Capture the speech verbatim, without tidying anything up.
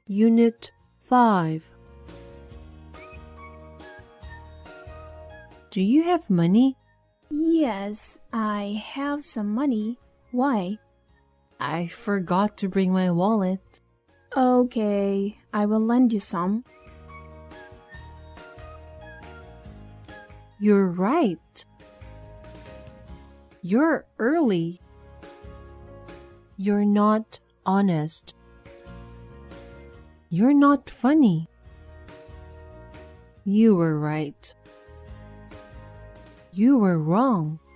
Unit five. Do you have money? Yes, I have some money. Why? I forgot to bring my wallet. Okay, I will lend you some. You're right. You're early. You're not honest. You're not funny. You were right. You were wrong.